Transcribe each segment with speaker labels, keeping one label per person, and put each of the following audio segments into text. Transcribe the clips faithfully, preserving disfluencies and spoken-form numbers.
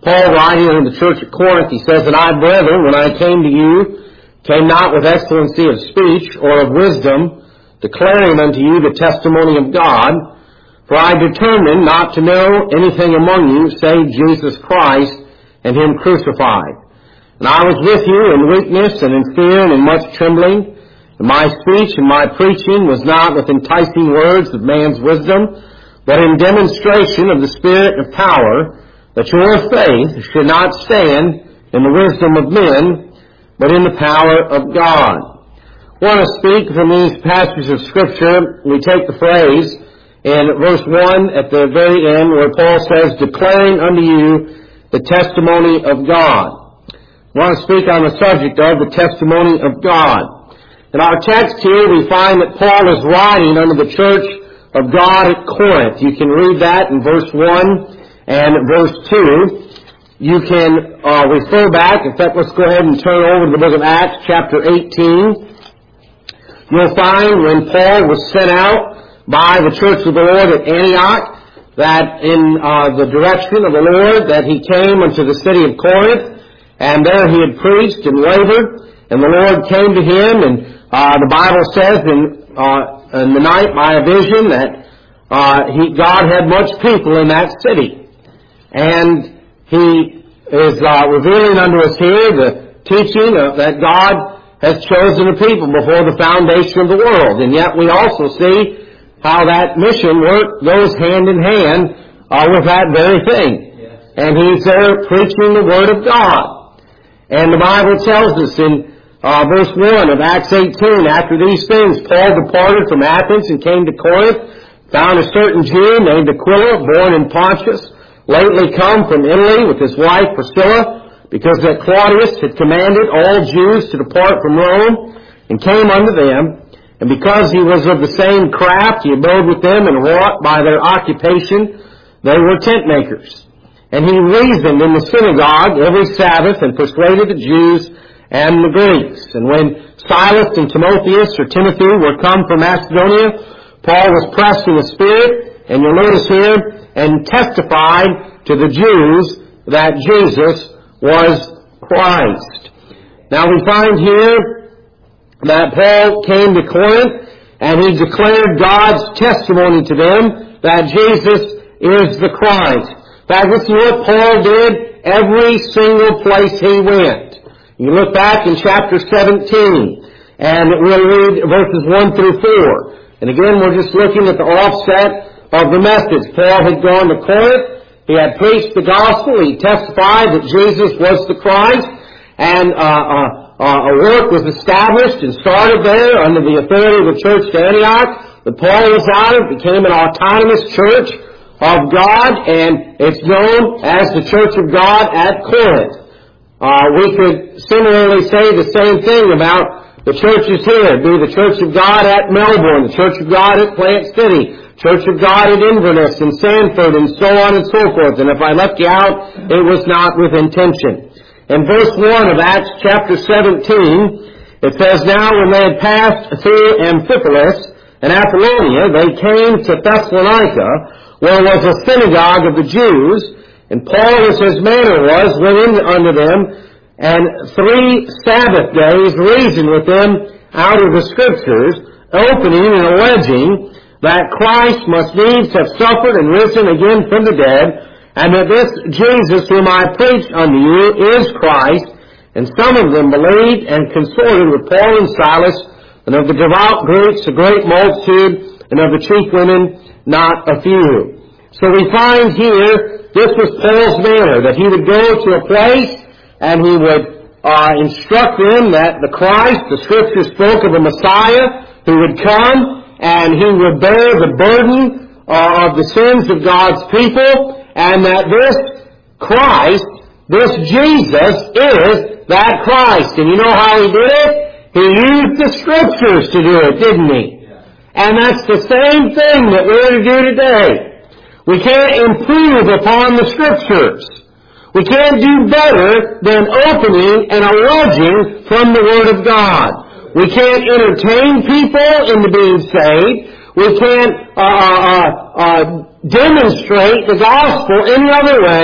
Speaker 1: Paul, writing in the church at Corinth, he says, "And I, brethren, when I came to you, came not with excellency of speech or of wisdom, declaring unto you the testimony of God. For I determined not to know anything among you save Jesus Christ and Him crucified. And I was with you in weakness and in fear and in much trembling. And my speech and my preaching was not with enticing words of man's wisdom, but in demonstration of the Spirit of power, that your faith should not stand in the wisdom of men, but in the power of God." I want to speak from these passages of Scripture. We take the phrase in verse one at the very end where Paul says, "Declaring unto you the testimony of God." I want to speak on the subject of the testimony of God. In our text here, we find that Paul is writing unto the church of God at Corinth. You can read that in verse one and verse two. You can uh, refer back. In fact, let's go ahead and turn over to the book of Acts, chapter eighteen. You'll find when Paul was sent out by the church of the Lord at Antioch, that in uh, the direction of the Lord, that he came unto the city of Corinth, and there he had preached and labored, and the Lord came to him, and uh, the Bible says in, uh, in the night by a vision that uh, he, God had much people in that city. And He is uh, revealing unto us here the teaching of, that God has chosen a people before the foundation of the world. And yet we also see how that mission work goes hand in hand uh, with that very thing. Yes. And He's there preaching the Word of God. And the Bible tells us in uh, verse one of Acts eighteen, "After these things Paul departed from Athens and came to Corinth, found a certain Jew named Aquila, born in Pontus, lately come from Italy with his wife Priscilla, because that Claudius had commanded all Jews to depart from Rome, and came unto them. And because he was of the same craft, he abode with them, and wrought by their occupation. They were tent makers. And he reasoned in the synagogue every Sabbath, and persuaded the Jews and the Greeks. And when Silas and Timotheus, or Timothy, were come from Macedonia, Paul was pressed in the Spirit, and you'll notice here, and testified to the Jews that Jesus was Christ." Now we find here that Paul came to Corinth, and he declared God's testimony to them that Jesus is the Christ. In fact, this is what Paul did every single place he went. You look back in chapter seventeen, and we'll read verses one through four. And again, we're just looking at the offset of the message. Paul had gone to Corinth. He had preached the gospel. He testified that Jesus was the Christ. And uh, uh, uh, a work was established and started there under the authority of the church to Antioch. But Paul was out. It became an autonomous church of God. And it's known as the Church of God at Corinth. Uh, we could similarly say the same thing about the churches here. It'd be the Church of God at Melbourne, the Church of God at Plant City, Church of God at Inverness and Sanford, and so on and so forth. And if I left you out, it was not with intention. In verse one of Acts chapter seventeen, it says, "Now when they had passed through Amphipolis and Apollonia, they came to Thessalonica, where was a synagogue of the Jews. And Paul, as his manner was, went in unto them, and three Sabbath days reasoned with them out of the Scriptures, opening and alleging that Christ must needs have suffered and risen again from the dead, and that this Jesus whom I preach unto you is Christ. And some of them believed and consorted with Paul and Silas, and of the devout Greeks a great multitude, and of the chief women not a few." So we find here, this was Paul's manner, that he would go to a place and he would uh, instruct them that the Christ, the Scripture spoke of a Messiah who would come, and he would bear the burden uh, of the sins of God's people, and that this Christ, this Jesus, is that Christ. And you know how he did it? He used the Scriptures to do it, didn't he? Yeah. And that's the same thing that we're to do today. We can't improve upon the Scriptures. We can't do better than opening and alleging from the Word of God. We can't entertain people into being saved. We can't uh, uh, uh, demonstrate the gospel any other way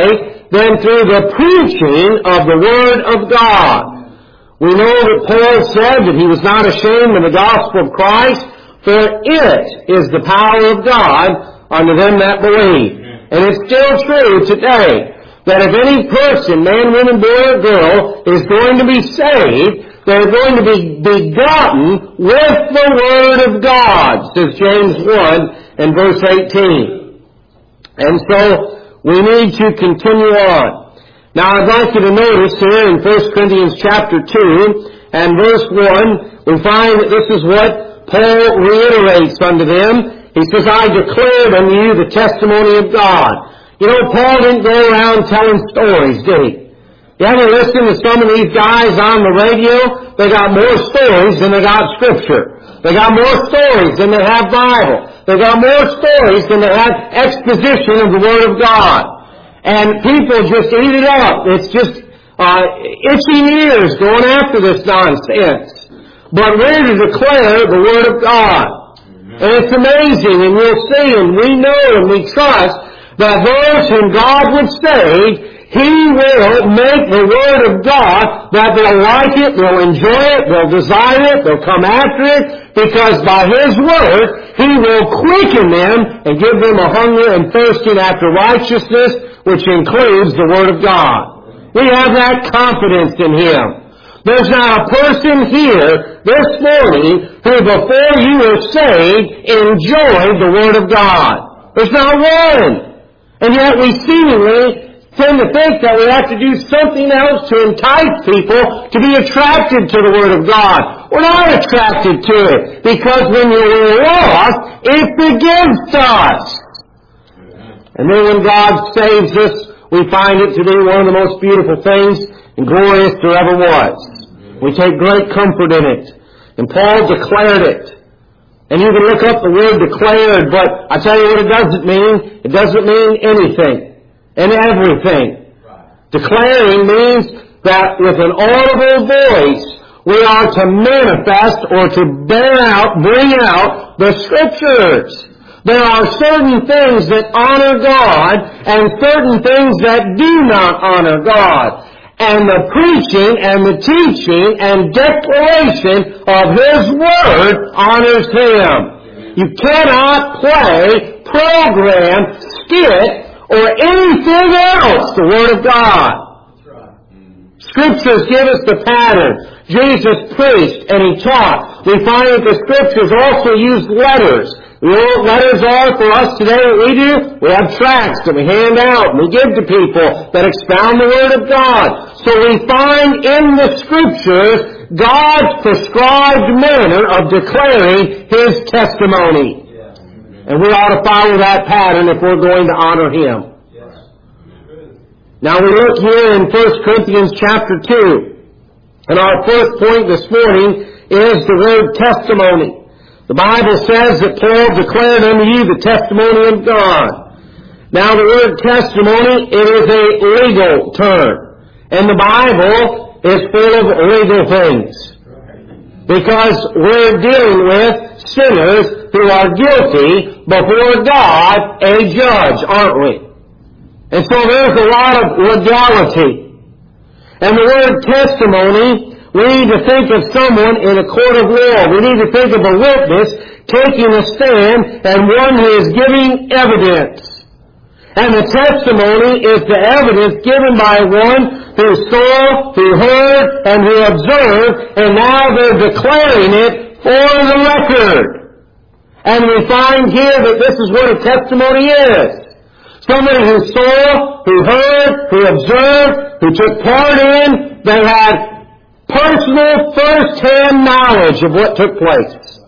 Speaker 1: than through the preaching of the Word of God. We know that Paul said that he was not ashamed of the gospel of Christ, for it is the power of God unto them that believe. And it's still true today that if any person, man, woman, boy, or girl, is going to be saved, they're going to be begotten with the Word of God, says James one and verse eighteen. And so we need to continue on. Now I'd like you to notice here in First Corinthians chapter two and verse one, we find that this is what Paul reiterates unto them. He says, I declared unto you the testimony of God. You know, Paul didn't go around telling stories, did he? You ever listen to some of these guys on the radio? They got more stories than they got Scripture. They got more stories than they have Bible. They got more stories than they have exposition of the Word of God. And people just eat it up. It's just uh, itching ears going after this nonsense. But we're to declare the Word of God. And it's amazing, and we'll see, and we know, and we trust that those whom God would save, He will make the Word of God that they'll like it, they'll enjoy it, they'll desire it, they'll come after it, because by His Word, He will quicken them and give them a hunger and thirsting after righteousness, which includes the Word of God. We have that confidence in Him. There's not a person here this morning who before you were saved enjoyed the Word of God. There's not one. And yet we seemingly tend to think that we have to do something else to entice people to be attracted to the Word of God. We're not attracted to it, because when you're lost, it's against us. And then when God saves us, we find it to be one of the most beautiful things and glorious there ever was. We take great comfort in it. And Paul declared it. And you can look up the word declared, but I tell you what it doesn't mean. It doesn't mean anything and everything. Declaring means that with an audible voice, we are to manifest or to bear out, bring out the Scriptures. There are certain things that honor God and certain things that do not honor God. And the preaching and the teaching and declaration of His Word honors Him. You cannot play, program, skit, or anything else the Word of God. Scriptures give us the pattern. Jesus preached and He taught. We find that the Scriptures also used letters. You know what letters are for us today, what we do? We have tracts that we hand out and we give to people that expound the Word of God. So we find in the Scriptures God's prescribed manner of declaring His testimony. And we ought to follow that pattern if we're going to honor Him. Now we look here in First Corinthians chapter two. And our first point this morning is the word testimony. The Bible says that Paul declared unto you the testimony of God. Now the word testimony, it is a legal term. And the Bible is full of legal things. Because we're dealing with sinners who are guilty before God, a judge, aren't we? And so there's a lot of legality. And the word testimony, we need to think of someone in a court of law. We need to think of a witness taking a stand and one who is giving evidence. And the testimony is the evidence given by one who saw, who heard, and who observed, and now they're declaring it for the record. And we find here that this is what a testimony is. Somebody who saw, who heard, who observed, who took part in, they had personal, first-hand knowledge of what took place.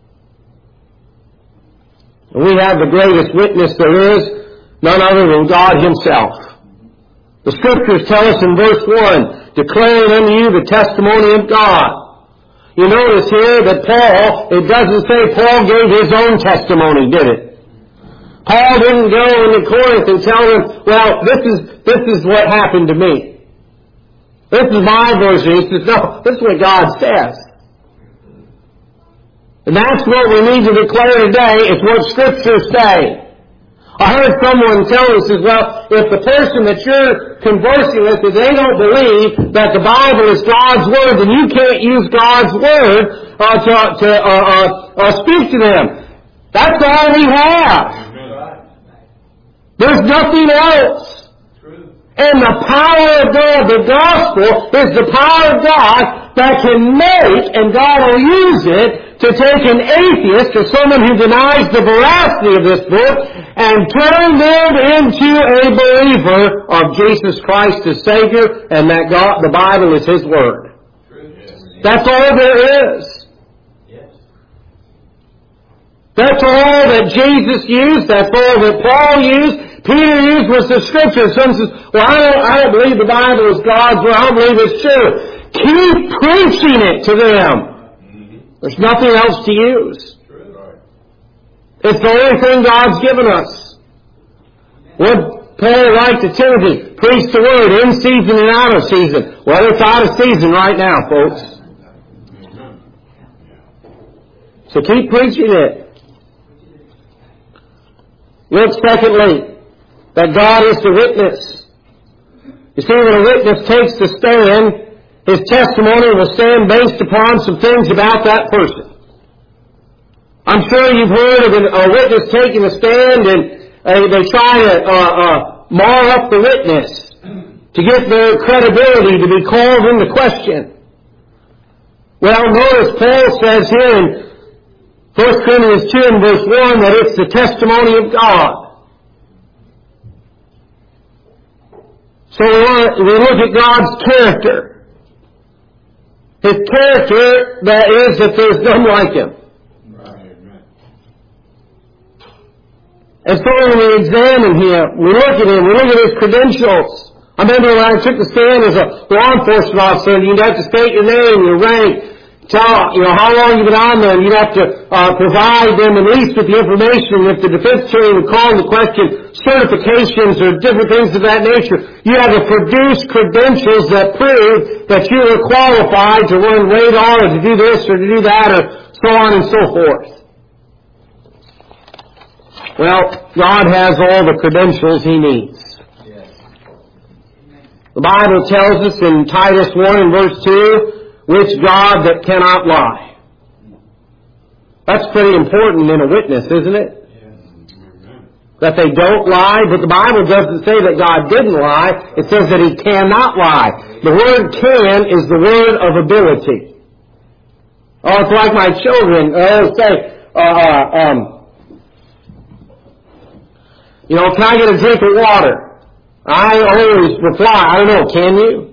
Speaker 1: And we have the greatest witness there is, none other than God Himself. The Scriptures tell us in verse one, declaring unto you the testimony of God. You notice here that Paul, it doesn't say Paul gave his own testimony, did it? Paul didn't go into Corinth and tell them, well, this is, this is what happened to me. This is my version. He says, no, this is what God says. And that's what we need to declare today. It's what Scriptures say. I heard someone tell me, says, well, if the person that you're conversing with, if they don't believe that the Bible is God's Word, then you can't use God's Word uh, to, to uh, uh, uh, speak to them. That's all we have. There's nothing else. And the power of God, the gospel, is the power of God that can make, and God will use it, to take an atheist or someone who denies the veracity of this book and turn them into a believer of Jesus Christ as Savior and that God, the Bible is His Word. That's all there is. That's all that Jesus used. That's all that Paul used. Peter used was the Scripture. Someone says, well, I don't, I don't believe the Bible is God's Word. I don't believe it's true. Keep preaching it to them. There's nothing else to use. It's the only thing God's given us. What Paul write to Timothy? Preach the Word in season and out of season. Well, it's out of season right now, folks. So keep preaching it. Look, secondly, that God is the witness. You see, when a witness takes the stand, his testimony will stand based upon some things about that person. I'm sure you've heard of a witness taking a stand and uh, they try to uh, uh, mar up the witness to get their credibility to be called into question. Well, notice Paul says here in First Corinthians two and verse one that it's the testimony of God. So we look at God's character. His character, that is, that there's none like Him. And so when we examine Him, we look at Him, we look at His credentials. I remember when I took the stand as a law enforcement officer, you'd have to state your name, your rank, tell, you know, how long you've been on there, and you'd have to uh, provide them at least with the information. If the defense attorney would call into question certifications or different things of that nature, you have to produce credentials that prove that you are qualified to run radar or to do this or to do that or so on and so forth. Well, God has all the credentials He needs. The Bible tells us in Titus one and verse two, which God that cannot lie. That's pretty important in a witness, isn't it? That they don't lie, but the Bible doesn't say that God didn't lie. It says that He cannot lie. The word can is the word of ability. Oh, it's like my children. They'll say, uh, um, you know, can I get a drink of water? I always reply, I don't know, can you?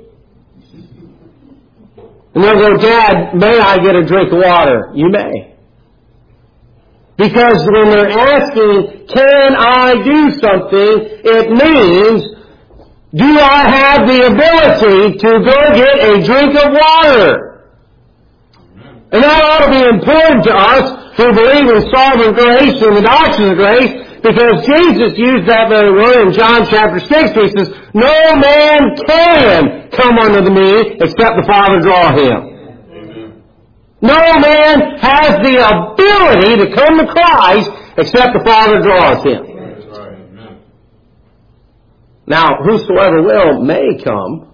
Speaker 1: And they'll go, Dad, may I get a drink of water? You may. Because when they're asking, can I do something, it means, do I have the ability to go get a drink of water? And that ought to be important to us who believe in sovereign grace and the doctrine of grace, because Jesus used that very word in John chapter six, where He says, no man can come unto me except the Father draw him. Amen. No man has the ability to come to Christ except the Father draws him. That's right. Amen. Now, whosoever will may come.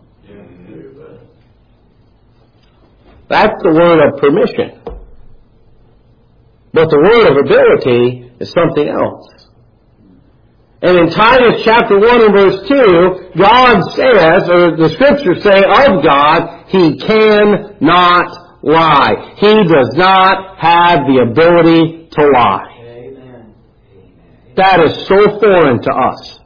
Speaker 1: That's the word of permission. But the word of ability is something else. And in Titus chapter one and verse two, God says, or the Scriptures say of God, He cannot lie. He does not have the ability to lie. Amen. That is so foreign to us.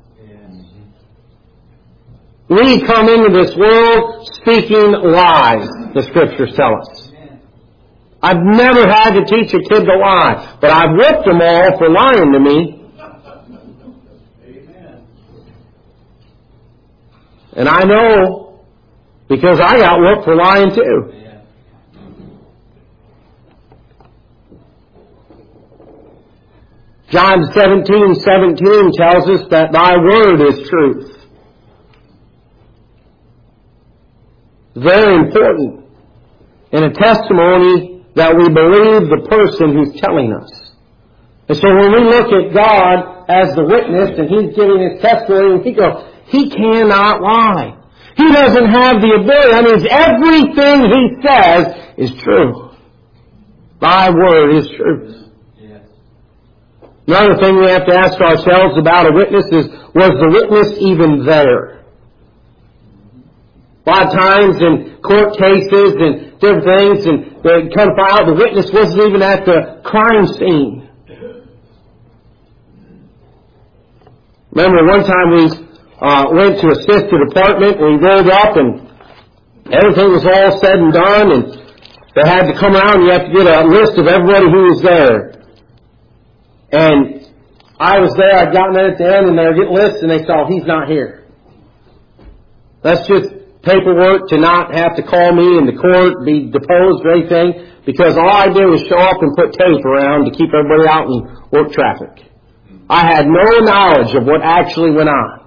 Speaker 1: We come into this world speaking lies, the Scriptures tell us. I've never had to teach a kid to lie, but I've whipped them all for lying to me. And I know, because I got whooped for lying too. John seventeen seventeen tells us that Thy word is truth. Very important in a testimony that we believe the person who's telling us. And so when we look at God as the witness and he's giving his testimony, and he goes, he cannot lie. He doesn't have the ability. I mean, everything he says is true. Thy word is truth. Yes. Another thing we have to ask ourselves about a witness is, was the witness even there? A lot of times in court cases and different things, and they come to find out the witness wasn't even at the crime scene. Remember one time we uh, went to a sister department, and we rolled up, and everything was all said and done, and they had to come around, and you have to get a list of everybody who was there. And I was there, I'd gotten there at the end, and they were getting lists, and they saw, he's not here. That's just paperwork to not have to call me in the court, be deposed or anything, because all I did was show up and put tape around to keep everybody out and work traffic. I had no knowledge of what actually went on.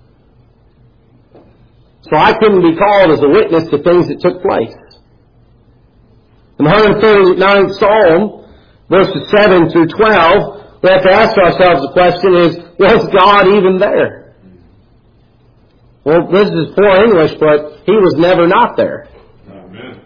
Speaker 1: So I couldn't be called as a witness to things that took place. In the one hundred thirty-ninth Psalm, verses seven through twelve, we have to ask ourselves the question is, was God even there? Well, this is poor English, but He was never not there. Amen.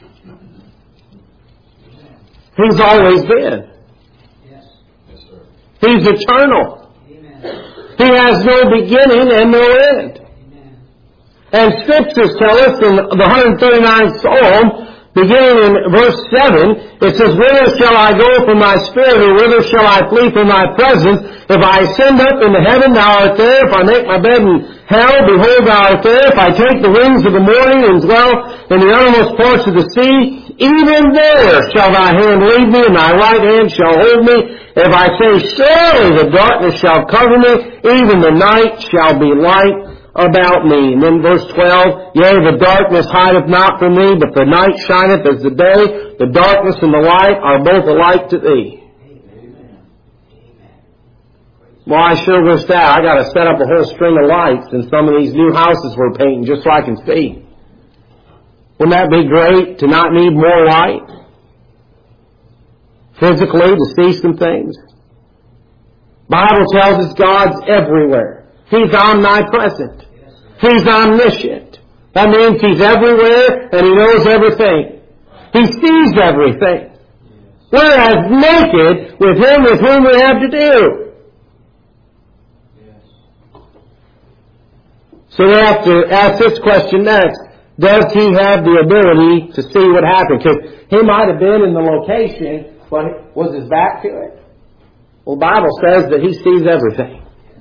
Speaker 1: He's always been. Yes. Yes, sir. He's eternal. Amen. He has no beginning and no end. Amen. And Scriptures tell us in the one hundred thirty-ninth Psalm, beginning in verse seven, it says, whither shall I go from my spirit, or whither shall I flee from thy presence? If I ascend up into heaven, thou art there. If I make my bed in hell, behold, thou art there. If I take the wings of the morning and dwell in the uttermost parts of the sea, even there shall thy hand lead me, and thy right hand shall hold me. If I say, surely the darkness shall cover me, even the night shall be light about me. And then verse twelve, yea, the darkness hideth not from me, but the night shineth as the day. The darkness and the light are both alike to thee. Well, I sure wish that. I got to set up a whole string of lights in some of these new houses we're painting just so I can see. Wouldn't that be great to not need more light? Physically, to see some things. Bible tells us God's everywhere. He's omnipresent. He's omniscient. That means He's everywhere and He knows everything. He sees everything. We're as naked with Him with whom we have to do. So we have to ask this question next. Does He have the ability to see what happened? Because He might have been in the location, but was His back to it? Well, the Bible says that He sees everything.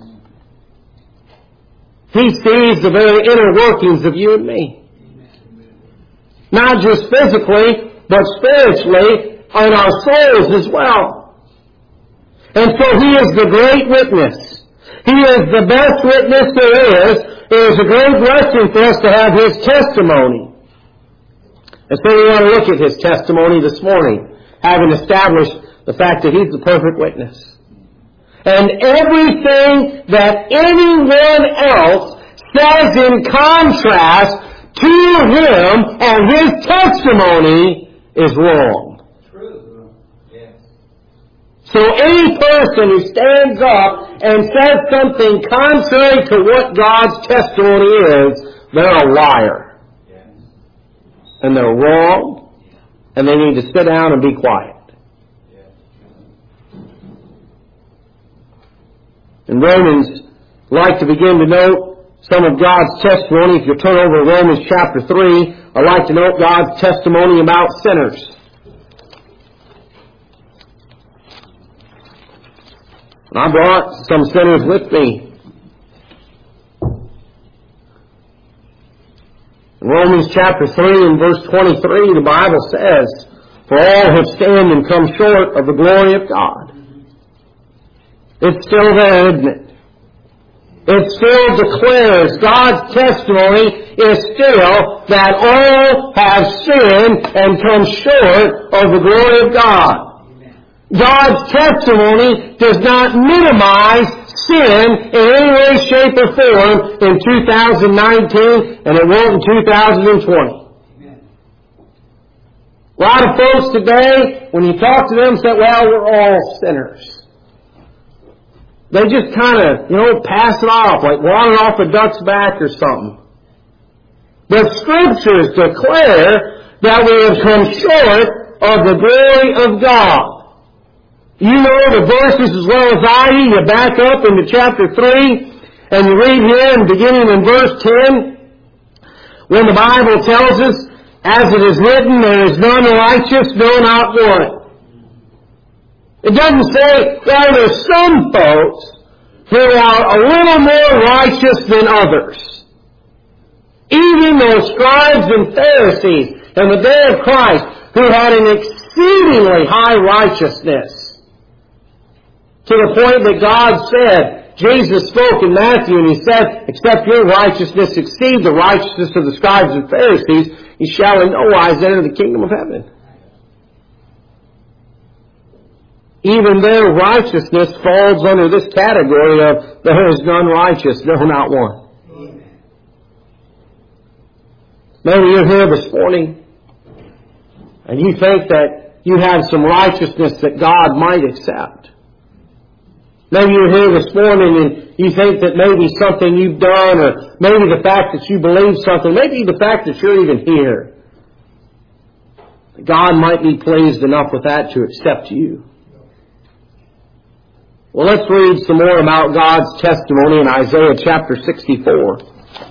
Speaker 1: He sees the very inner workings of you and me. Not just physically, but spiritually, and our souls as well. And so He is the great witness. He is the best witness there is. It is a great blessing for us to have His testimony. And so we want to look at His testimony this morning, having established the fact that He's the perfect witness. And everything that anyone else says in contrast to Him and His testimony is wrong. True. Yes. So any person who stands up and says something contrary to what God's testimony is, they're a liar. Yes. And they're wrong, and they need to sit down and be quiet. And Romans like to begin to note some of God's testimony. If you turn over to Romans chapter three, I'd like to note God's testimony about sinners. And I brought some sinners with me. In Romans chapter three and verse twenty-three, the Bible says, for all have sinned and come short of the glory of God. It's still there, isn't it? It still declares, God's testimony is still that all have sinned and come short of the glory of God. God's testimony does not minimize sin in any way, shape, or form in two thousand nineteen, and it won't in two thousand twenty. A lot of folks today, when you talk to them, say, well, we're all sinners. they just kind of, you know, pass it off, like water off a duck's back or something. The Scriptures declare that we have come short of the glory of God. You know the verses as well as I do. You back up into chapter three, and you read here, and beginning in verse ten, when the Bible tells us, as it is written, there is none righteous, no, not one. It doesn't say, well, there's some folks who are a little more righteous than others. Even those scribes and Pharisees in the day of Christ who had an exceedingly high righteousness, to the point that God said, Jesus spoke in Matthew and He said, except your righteousness exceed the righteousness of the scribes and Pharisees, you shall in no wise enter the kingdom of heaven. Even their righteousness falls under this category of there is none righteous, no, not one. Maybe you're here this morning and you think that you have some righteousness that God might accept. Maybe you're here this morning and you think that maybe something you've done, or maybe the fact that you believe something, maybe the fact that you're even here, God might be pleased enough with that to accept you. Well, let's read some more about God's testimony in Isaiah chapter sixty-four.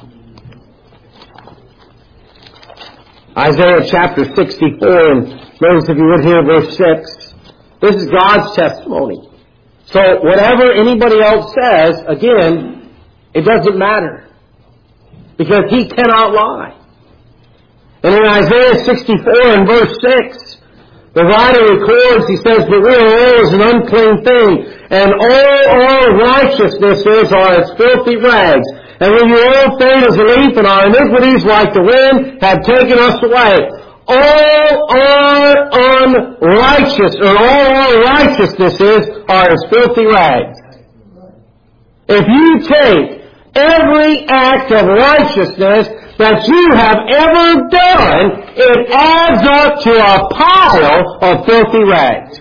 Speaker 1: Isaiah chapter sixty-four, and notice if you would hear verse six. This is God's testimony. So whatever anybody else says, again, it doesn't matter. Because He cannot lie. And in Isaiah sixty-four and verse six, the writer records, he says, but we are all as an unclean thing, and all our righteousnesses are as filthy rags. And when you all fade as a leaf, and our iniquities like the wind have taken us away. All our unrighteous, or all our righteousnesses are as filthy rags. If you take every act of righteousness that you have ever done, it adds up to a pile of filthy rags.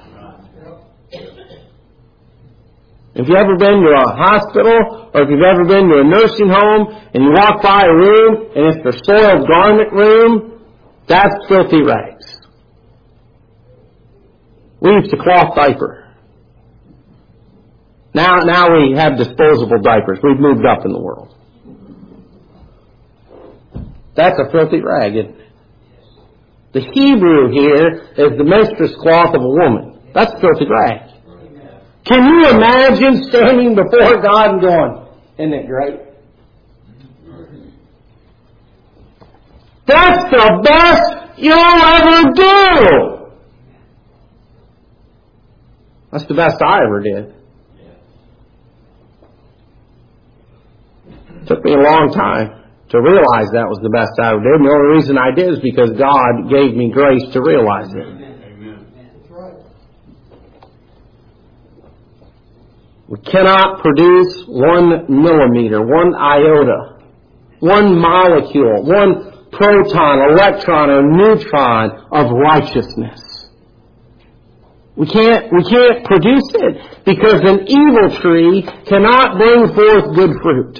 Speaker 1: If you've ever been to a hospital, or if you've ever been to a nursing home, and you walk by a room, and it's the soiled garment room, that's filthy rags. We used to cloth diaper. Now, now we have disposable diapers. We've moved up in the world. That's a filthy rag, isn't it? The Hebrew here is the menstruous cloth of a woman. That's a filthy rag. Can you imagine standing before God and going, isn't it great? That's the best you'll ever do. That's the best I ever did. It took me a long time to realize that was the best I ever did. And the only reason I did is because God gave me grace to realize it. Amen. That's right. We cannot produce one millimeter, one iota, one molecule, one proton, electron, or neutron of righteousness. We can't, we can't produce it because an evil tree cannot bring forth good fruit.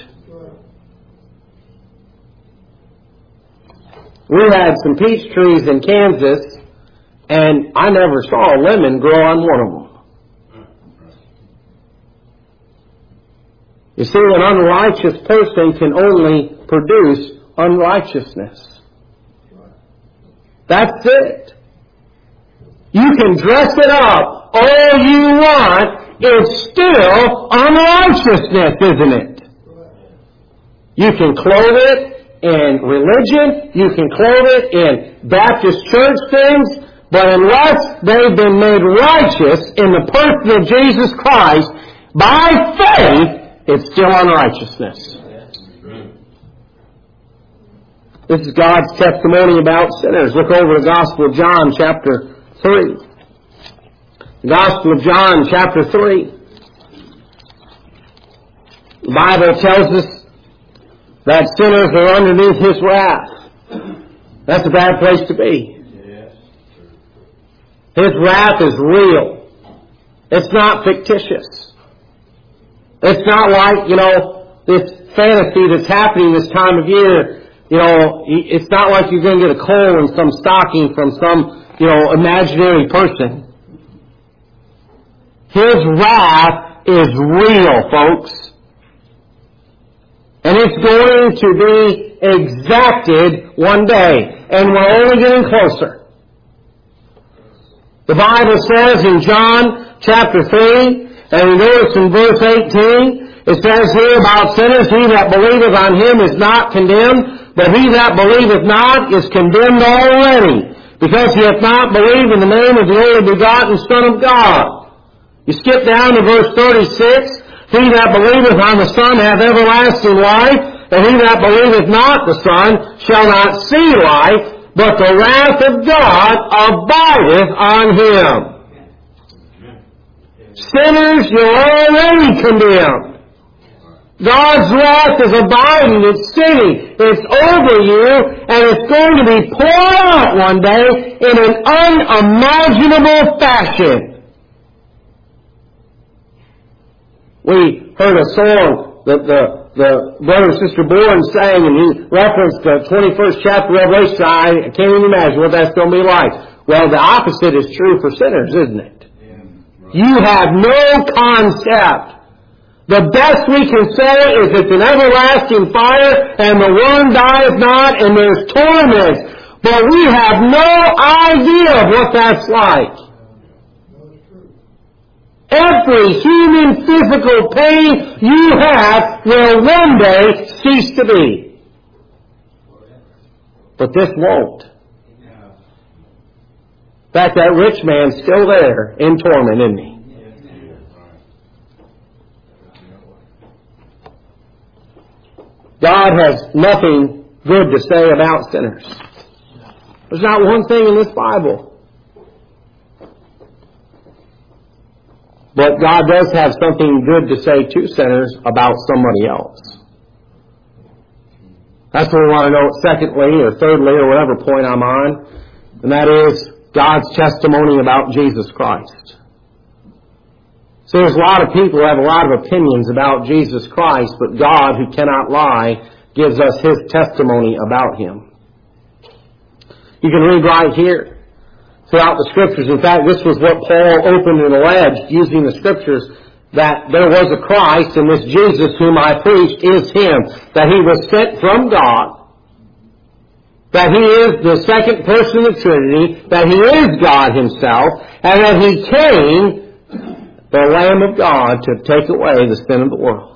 Speaker 1: We had some peach trees in Kansas, and I never saw a lemon grow on one of them. You see, an unrighteous person can only produce unrighteousness. That's it. You can dress it up all you want, it's still unrighteousness, isn't it? You can clothe it in religion, you can clothe it in Baptist church things, but unless they've been made righteous in the person of Jesus Christ by faith, it's still unrighteousness. This is God's testimony about sinners. Look over the Gospel of John, chapter three. The Gospel of John, chapter three. The Bible tells us that sinners are underneath His wrath. That's a bad place to be. His wrath is real. It's not fictitious. It's not like, you know, this fantasy that's happening this time of year. You know, it's not like you're going to get a coal in some stocking from some, you know, imaginary person. His wrath is real, folks. And it's going to be exacted one day. And we're only getting closer. The Bible says in John chapter three, and we notice in verse eighteen, it says here about sinners, he that believeth on him is not condemned, but he that believeth not is condemned already, because he hath not believed in the name of the only begotten Son of God. You skip down to verse thirty-six, he that believeth on the Son hath everlasting life, and he that believeth not the Son shall not see life, but the wrath of God abideth on him. Sinners, you're already condemned. God's wrath is abiding, it's sitting, it's over you, and it's going to be poured out one day in an unimaginable fashion. We heard a song that the, the brother and sister Bourne sang, and he referenced the twenty-first chapter of Revelation. I can't even imagine what that's going to be like. Well, the opposite is true for sinners, isn't it? You have no concept. The best we can say is it's an everlasting fire and the worm dies not and there's torment. But we have no idea of what that's like. Every human physical pain you have will one day cease to be. But this won't. In fact, that rich man's still there in torment, isn't he? God has nothing good to say about sinners. There's not one thing in this Bible. But God does have something good to say to sinners about somebody else. That's what we want to know secondly or thirdly or whatever point I'm on. And that is God's testimony about Jesus Christ. So there's a lot of people who have a lot of opinions about Jesus Christ, but God, who cannot lie, gives us His testimony about Him. You can read right here throughout the Scriptures. In fact, this was what Paul opened and alleged using the Scriptures, that there was a Christ, and this Jesus whom I preached is Him, that He was sent from God, that He is the second person of the Trinity, that He is God Himself, and that He came, the Lamb of God, to take away the sin of the world.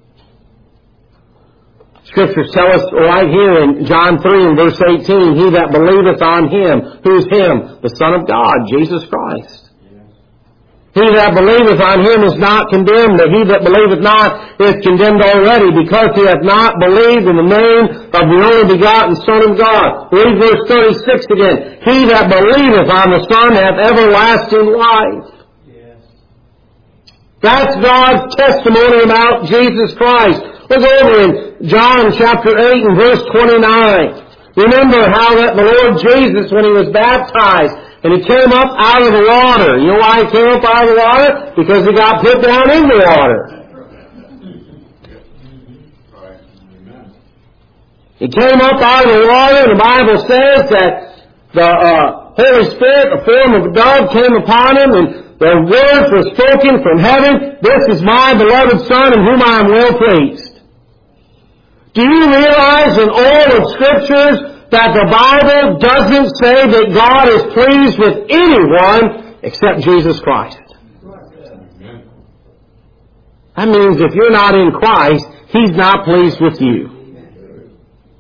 Speaker 1: Scriptures tell us right here in John three and verse eighteen, he that believeth on Him, who's Him? The Son of God, Jesus Christ. He that believeth on Him is not condemned, but he that believeth not is condemned already, because he hath not believed in the name of the only begotten Son of God. Read verse thirty-six again. He that believeth on the Son hath everlasting life. Yes. That's God's testimony about Jesus Christ. Look over in John chapter eight and verse twenty-nine. Remember how that the Lord Jesus, when He was baptized, and He came up out of the water. You know why He came up out of the water? Because He got put down in the water. He came up out of the water, and the Bible says that the uh, Holy Spirit, the form of a dove, came upon Him, and the words were spoken from heaven. This is my beloved Son, in whom I am well pleased. Do you realize in all of Scriptures that the Bible doesn't say that God is pleased with anyone except Jesus Christ? That means if you're not in Christ, He's not pleased with you.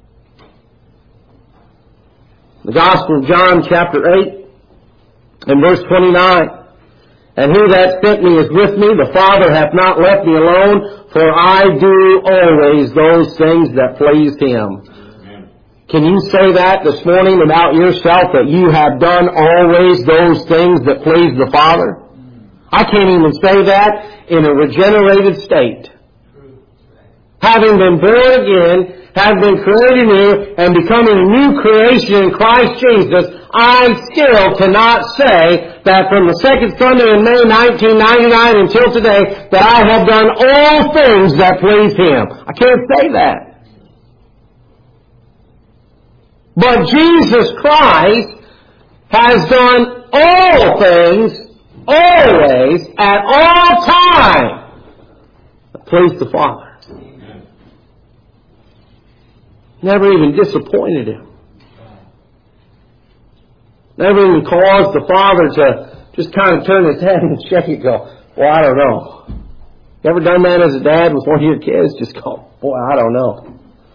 Speaker 1: The Gospel of John chapter eight and verse twenty-nine. And he that sent me is with me. The Father hath not left me alone, for I do always those things that please Him. Amen. Can you say that this morning about yourself, that you have done always those things that please the Father? I can't even say that in a regenerated state. Having been born again, have been created new and becoming a new creation in Christ Jesus, I still cannot say that from the second Sunday in May nineteen ninety-nine until today that I have done all things that please Him. I can't say that. But Jesus Christ has done all things, always, at all times, that please the Father. Never even disappointed Him. Never even caused the Father to just kind of turn His head and shake and go, well, I don't know. You ever done that as a dad with one of your kids? Just go, boy, I don't know.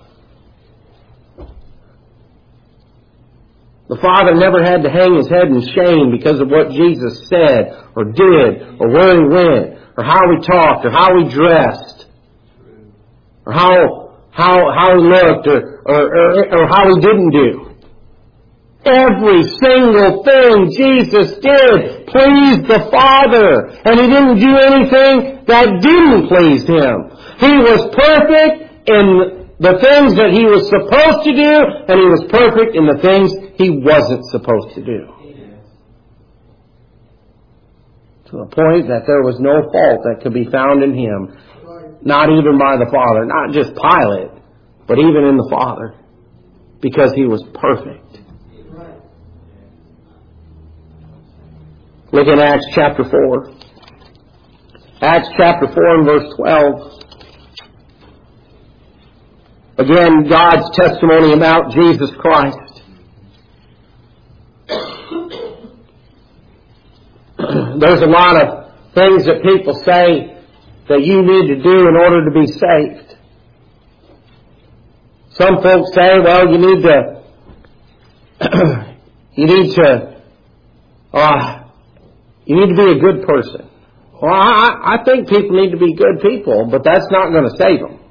Speaker 1: The Father never had to hang His head in shame because of what Jesus said or did or where He went or how He talked or how He dressed or how how how He looked or, or, or, or how He didn't do. Every single thing Jesus did pleased the Father. And He didn't do anything that didn't please Him. He was perfect in the things that He was supposed to do, and He was perfect in the things He wasn't supposed to do. To the point that there was no fault that could be found in Him. Not even by the Father. Not just Pilate, but even in the Father. Because He was perfect. Look in Acts chapter four. Acts chapter four and verse twelve. Again, God's testimony about Jesus Christ. There's a lot of things that people say that you need to do in order to be saved. Some folks say, well, you need to, you need to, uh, you need to be a good person. Well, I, I think people need to be good people, but that's not going to save them.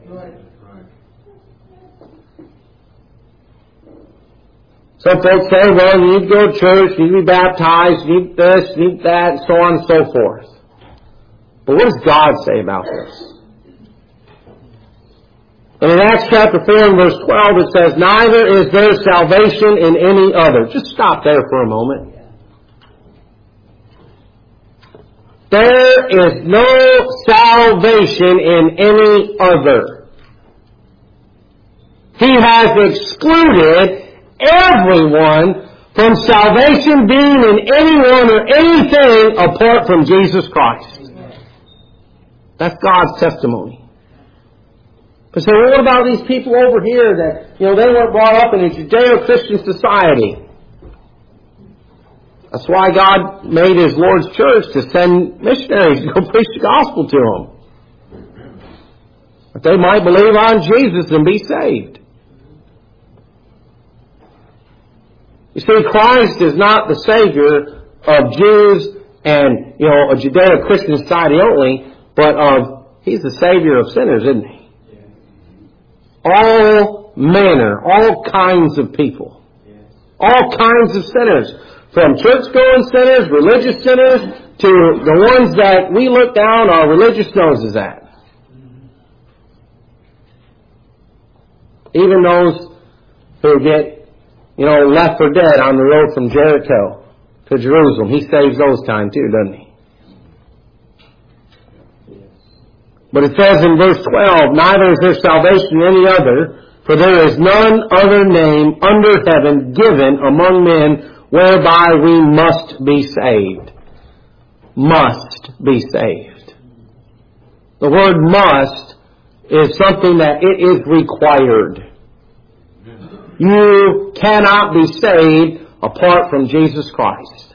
Speaker 1: Some folks say, well, you need to go to church, you need to be baptized, you need this, you need that, so on and so forth. But what does God say about this? And in Acts chapter four and verse twelve it says, neither is there salvation in any other. Just stop there for a moment. There is no salvation in any other. He has excluded everyone from salvation being in anyone or anything apart from Jesus Christ. That's God's testimony. But so what about these people over here that, you know, they weren't brought up in a Judeo-Christian society? That's why God made His Lord's church to send missionaries to go preach the gospel to them. That they might believe on Jesus and be saved. You see, Christ is not the Savior of Jews and, you know, a Judeo-Christian society only, but of, He's the Savior of sinners, isn't He? All manner, all kinds of people. All kinds of sinners. From church-going sinners, religious sinners, to the ones that we look down our religious noses at. Even those who get, you know, left for dead on the road from Jericho to Jerusalem. He saves those time too, doesn't He? But it says in verse twelve, neither is there salvation in any other, for there is none other name under heaven given among men whereby we must be saved. Must be saved. The word must is something that it is required. You cannot be saved apart from Jesus Christ.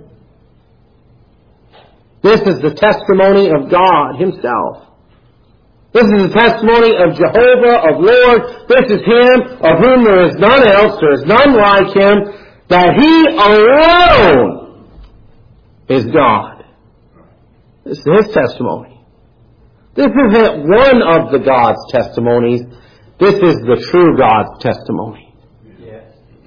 Speaker 1: This is the testimony of God Himself. This is the testimony of Jehovah, of Lord. This is Him of whom there is none else, there is none like Him, that He alone is God. This is His testimony. This isn't one of the God's testimonies. This is the true God's testimony. Yes.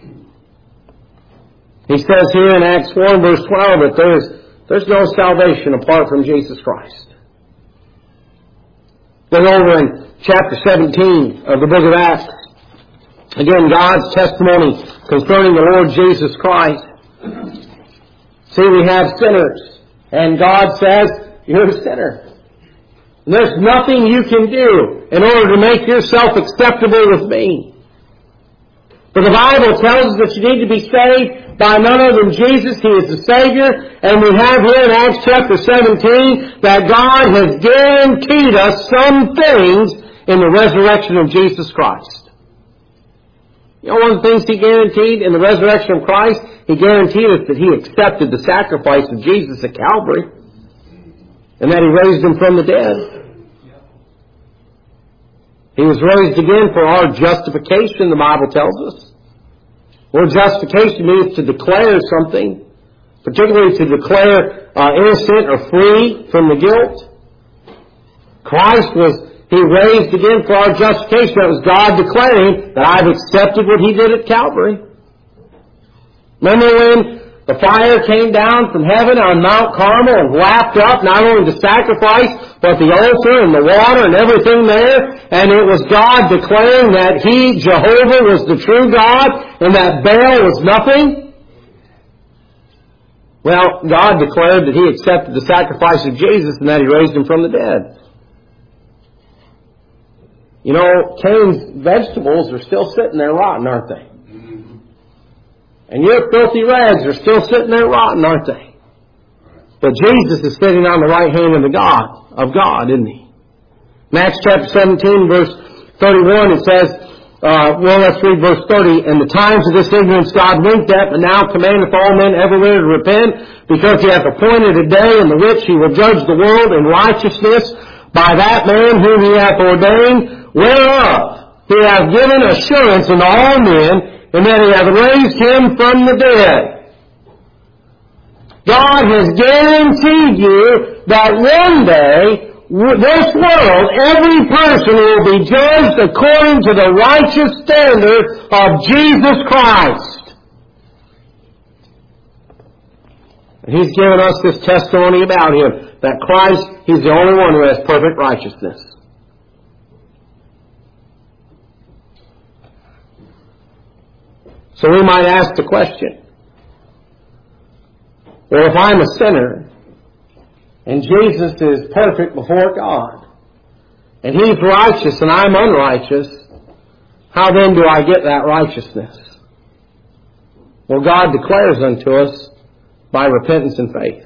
Speaker 1: He says here in Acts four verse twelve that there's, there's no salvation apart from Jesus Christ. Look over in chapter seventeen of the book of Acts. Again, God's testimony concerning the Lord Jesus Christ. See, we have sinners, and God says, you're a sinner. And there's nothing you can do in order to make yourself acceptable with me. But the Bible tells us that you need to be saved by none other than Jesus. He is the Savior. And we have here in Acts chapter seventeen that God has guaranteed us some things in the resurrection of Jesus Christ. You know, one of the things He guaranteed in the resurrection of Christ, He guaranteed us that He accepted the sacrifice of Jesus at Calvary, and that He raised Him from the dead. He was raised again for our justification, the Bible tells us. Word justification means to declare something, particularly to declare uh, innocent or free from the guilt. Christ was He raised again for our justification. That was God declaring that I've accepted what He did at Calvary. Remember when the fire came down from heaven on Mount Carmel and lapped up not only the sacrifice, but the altar and the water and everything there? And it was God declaring that He, Jehovah, was the true God and that Baal was nothing? Well, God declared that He accepted the sacrifice of Jesus and that He raised Him from the dead. You know, Cain's vegetables are still sitting there rotten, aren't they? And your filthy rags are still sitting there rotten, aren't they? But Jesus is sitting on the right hand of the God, of God, isn't He? In Acts chapter seventeen, verse thirty-one, it says, uh, well, let's read verse thirty. And the times of this ignorance God winked at, but now commandeth all men everywhere to repent, because He hath appointed a day in the which He will judge the world in righteousness by that man whom He hath ordained, whereof He hath given assurance unto all men, and that He hath raised Him from the dead. God has guaranteed you that one day, this world, every person will be judged according to the righteous standard of Jesus Christ. And He's given us this testimony about Him, that Christ, He's the only one who has perfect righteousness. So we might ask the question, well, if I'm a sinner, and Jesus is perfect before God, and He's righteous and I'm unrighteous, how then do I get that righteousness? Well, God declares unto us by repentance and faith.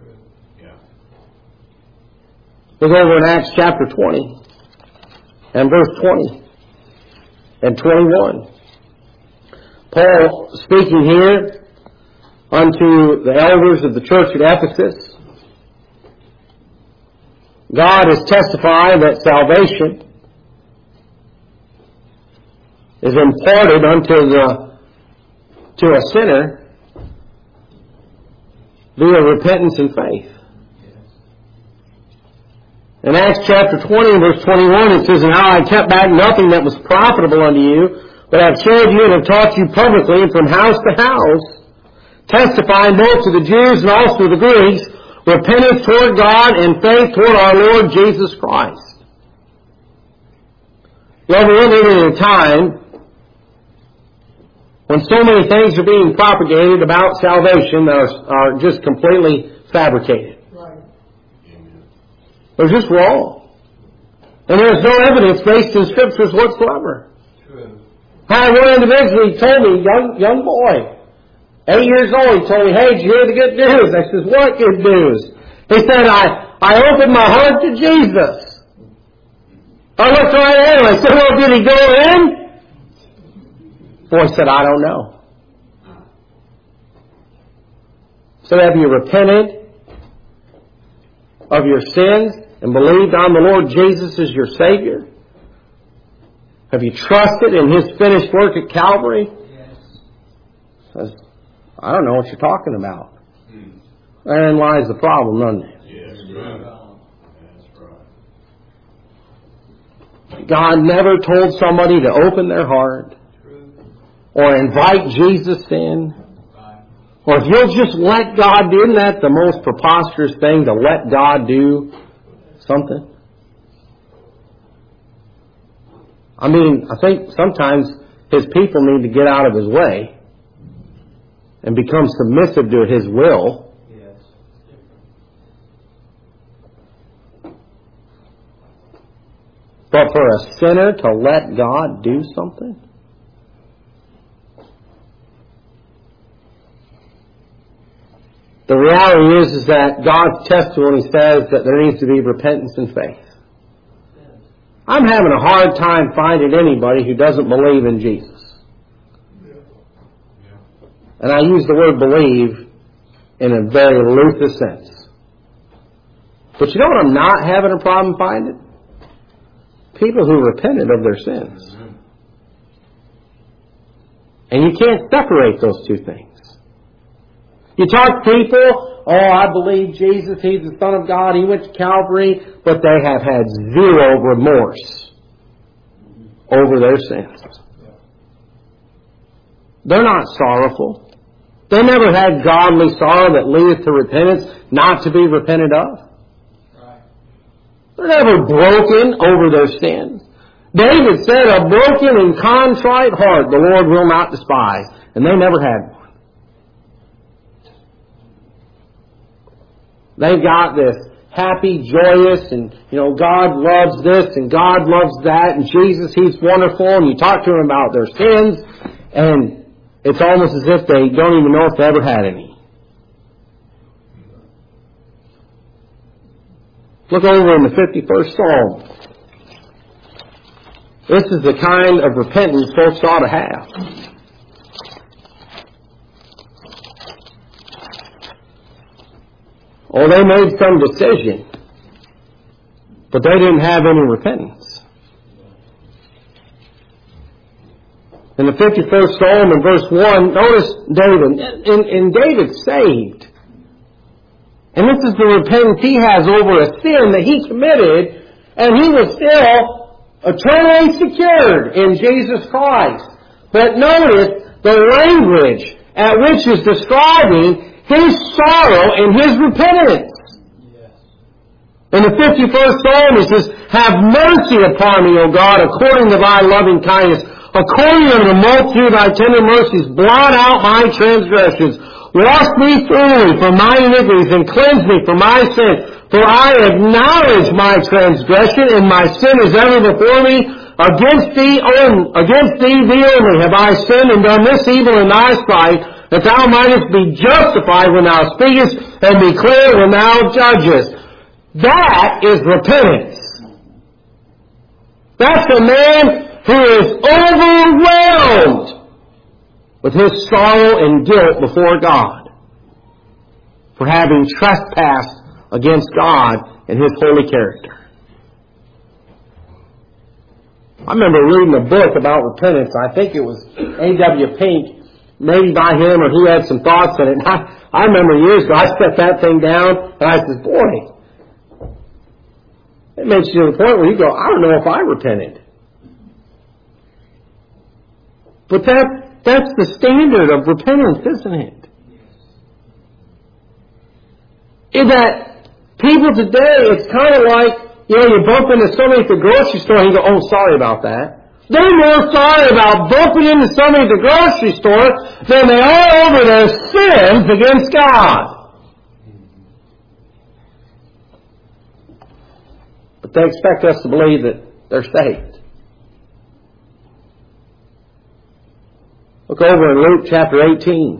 Speaker 1: Look over in Acts chapter twenty, and verse twenty and twenty-one. Paul, speaking here unto the elders of the church at Ephesus, God is testifying that salvation is imparted unto the to a sinner via repentance and faith. In Acts chapter twenty, verse twenty-one, it says, And how I kept back nothing that was profitable unto you, but I have showed you and have taught you publicly and from house to house, testifying both to the Jews and also to the Greeks, repentance toward God and faith toward our Lord Jesus Christ. Well, we're living in a time when so many things are being propagated about salvation that are, are just completely fabricated. Right. They're just wrong. And there's no evidence based in Scriptures whatsoever. True. I had one individual, he told me, young young boy, eight years old, he told me, hey, did you hear the good news? I said, what good news? He said, I, I opened my heart to Jesus. I looked right at him. I said, well, did he go in? Boy said, I don't know. So have you repented of your sins and believed on the Lord Jesus as your Savior? Have you trusted in His finished work at Calvary? Yes. Says, I don't know what you're talking about. Hmm. Therein lies the problem, doesn't it? Yes, right. That's right. God never told somebody to open their heart or invite Jesus in. Or if you'll just let God do, isn't that the most preposterous thing, to let God do something? I mean, I think sometimes His people need to get out of His way and become submissive to His will.
Speaker 2: Yes.
Speaker 1: But for a sinner to let God do something? The reality is, is that God's testimony says that there needs to be repentance and faith. I'm having a hard time finding anybody who doesn't believe in Jesus. And I use the word believe in a very loose sense. But you know what I'm not having a problem finding? People who repented of their sins. And you can't separate those two things. You talk to people, oh, I believe Jesus, He's the Son of God, He went to Calvary, but they have had zero remorse over their sins. They're not sorrowful. They never had godly sorrow that leadeth to repentance, not to be repented of. They're never broken over their sins. David said, a broken and contrite heart the Lord will not despise. And they never had one. They've got this happy, joyous, and, you know, God loves this and God loves that, and Jesus, He's wonderful, and you talk to them about their sins, and it's almost as if they don't even know if they ever had any. Look over in the fifty-first Psalm. This is the kind of repentance folks ought to have. Oh, they made some decision, but they didn't have any repentance. In the fifty-first Psalm in verse one, notice David, and, and David's saved. And this is the repentance he has over a sin that he committed, and he was still eternally secured in Jesus Christ. But notice the language at which is describing His sorrow and His repentance. Yes. In the fifty-first Psalm it says, have mercy upon me, O God, according to Thy loving kindness. According to the multitude of Thy tender mercies, blot out my transgressions. Wash me thoroughly from my iniquities and cleanse me from my sin. For I acknowledge my transgression, and my sin is ever before me. Against Thee, only, against Thee, Thee only, have I sinned and done this evil in Thy sight, that Thou mightest be justified when Thou speakest, and be clear when Thou judgest. That is repentance. That's a man who is overwhelmed with his sorrow and guilt before God for having trespassed against God and His holy character. I remember reading a book about repentance. I think it was A W Pink, maybe by him, or he had some thoughts on it. And I, I remember years ago, I set that thing down, and I said, boy, it makes you to the point where you go, I don't know if I repented. But that that's the standard of repentance, isn't it? In that people today, it's kind of like, you know, you bump into somebody at the grocery store and you go, oh, sorry about that. They're more sorry about bumping into somebody at the grocery store than they are over their sins against God. But they expect us to believe that they're saved. Look over in Luke chapter eighteen.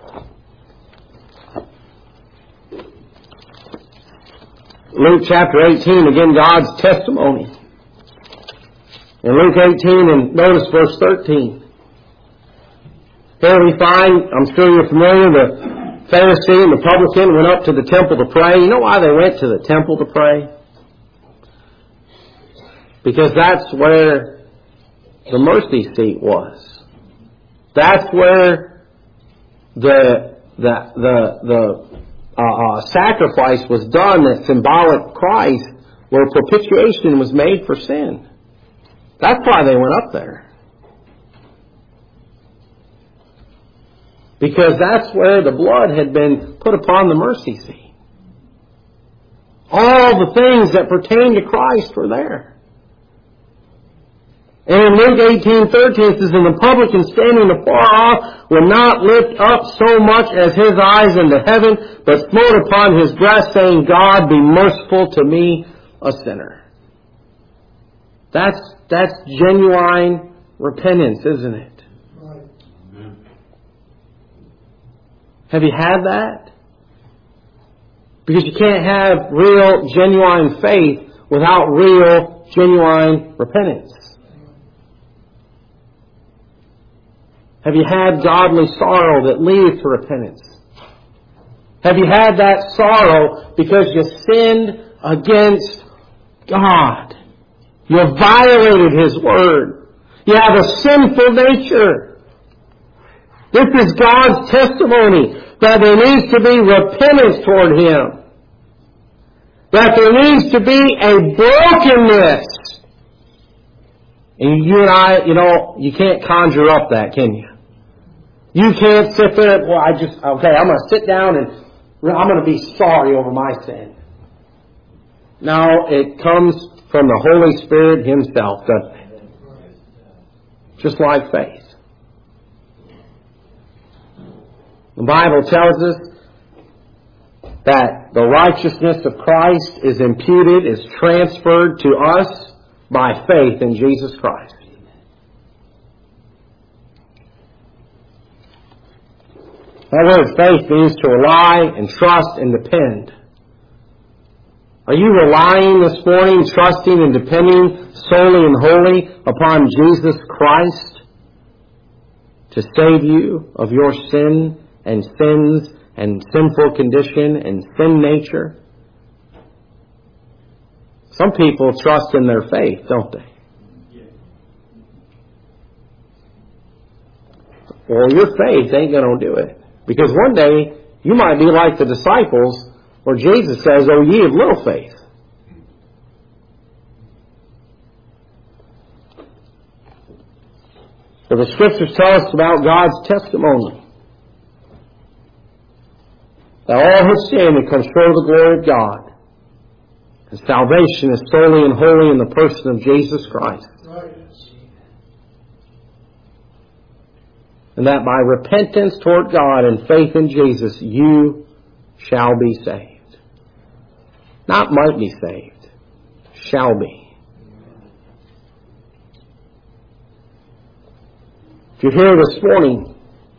Speaker 1: Luke chapter eighteen, again, God's testimony. In Luke eighteen, and notice verse thirteen. Here we find, I'm sure you're familiar, the Pharisee and the publican went up to the temple to pray. You know why they went to the temple to pray? Because that's where the mercy seat was. That's where the the the the uh, uh, sacrifice was done, that symbolic Christ, where propitiation was made for sin. That's why they went up there. Because that's where the blood had been put upon the mercy seat. All the things that pertain to Christ were there. And in Luke eighteen thirteen it says, and the publican standing afar off will not lift up so much as his eyes into heaven, but smote upon his breast, saying, God, be merciful to me, a sinner. That's, that's genuine repentance, isn't it?
Speaker 2: Right.
Speaker 1: Have you had that? Because you can't have real, genuine faith without real, genuine repentance. Have you had godly sorrow that leads to repentance? Have you had that sorrow because you sinned against God? You have violated His Word. You have a sinful nature. This is God's testimony that there needs to be repentance toward Him. That there needs to be a brokenness. And you and I, you know, you can't conjure up that, can you? You can't sit there, well, I just, okay, I'm going to sit down and I'm going to be sorry over my sin. No, it comes from the Holy Spirit Himself, doesn't it? Just like faith. The Bible tells us that the righteousness of Christ is imputed, is transferred to us by faith in Jesus Christ. That word faith means to rely and trust and depend. Are you relying this morning, trusting and depending solely and wholly upon Jesus Christ to save you of your sin and sins and sinful condition and sin nature? Some people trust in their faith, don't they? Well, your faith ain't going to do it. Because one day, you might be like the disciples, where Jesus says, "O ye of little faith." So the Scriptures tell us about God's testimony. That all have sinned and come short of the glory of God. And salvation is solely and wholly in the person of Jesus Christ.
Speaker 2: Right.
Speaker 1: And that by repentance toward God and faith in Jesus, you shall be saved. Not might be saved. Shall be. If you're here this morning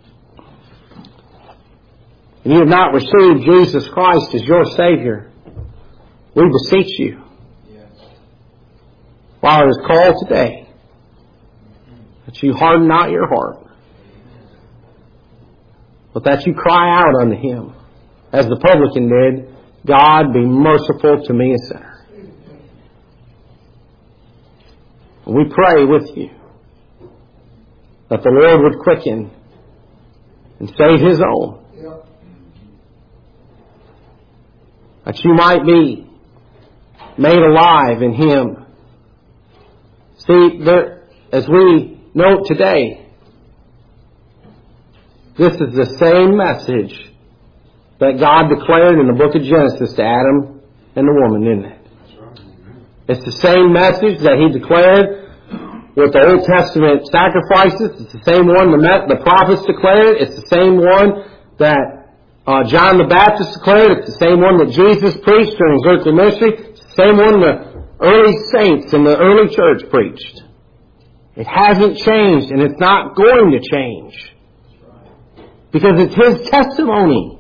Speaker 1: and you have not received Jesus Christ as your Savior, we beseech you, while it is called today, that you harden not your heart, but that you cry out unto Him, as the publican did, God, be merciful to me, a sinner. And we pray with you that the Lord would quicken and save His own.
Speaker 2: Yep.
Speaker 1: That you might be made alive in Him. See, there, as we note today, this is the same message that God declared in the book of Genesis to Adam and the woman, isn't it? It's the same message that He declared with the Old Testament sacrifices. It's the same one the, the prophets declared. It's the same one that uh, John the Baptist declared. It's the same one that Jesus preached during His earthly ministry. It's the same one the early saints in the early church preached. It hasn't changed, and it's not going to change. Because it's His testimony.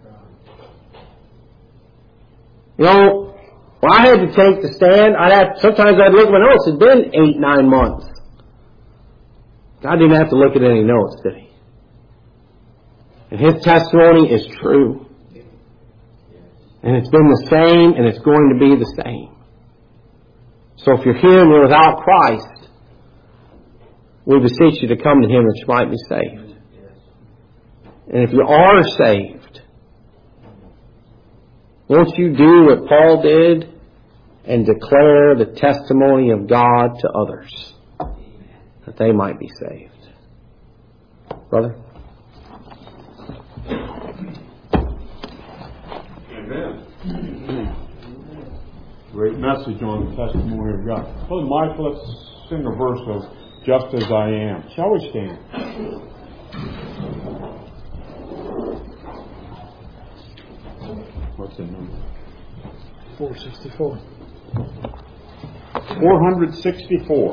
Speaker 1: You know, when I had to take the stand, I'd have, sometimes I'd look at my notes. It'd been eight, nine months. God didn't have to look at any notes, did He? And His testimony is true. And it's been the same, and it's going to be the same. So if you're here and you're without Christ, we beseech you to come to Him that you might be saved. And if you are saved, won't you do what Paul did and declare the testimony of God to others, that they might be saved? Brother?
Speaker 3: Amen. Great message on the testimony of God. Brother Mike, let's
Speaker 2: sing a verse of Just As I Am. Shall we stand? What's the number?
Speaker 3: four sixty-four.
Speaker 2: four sixty-four.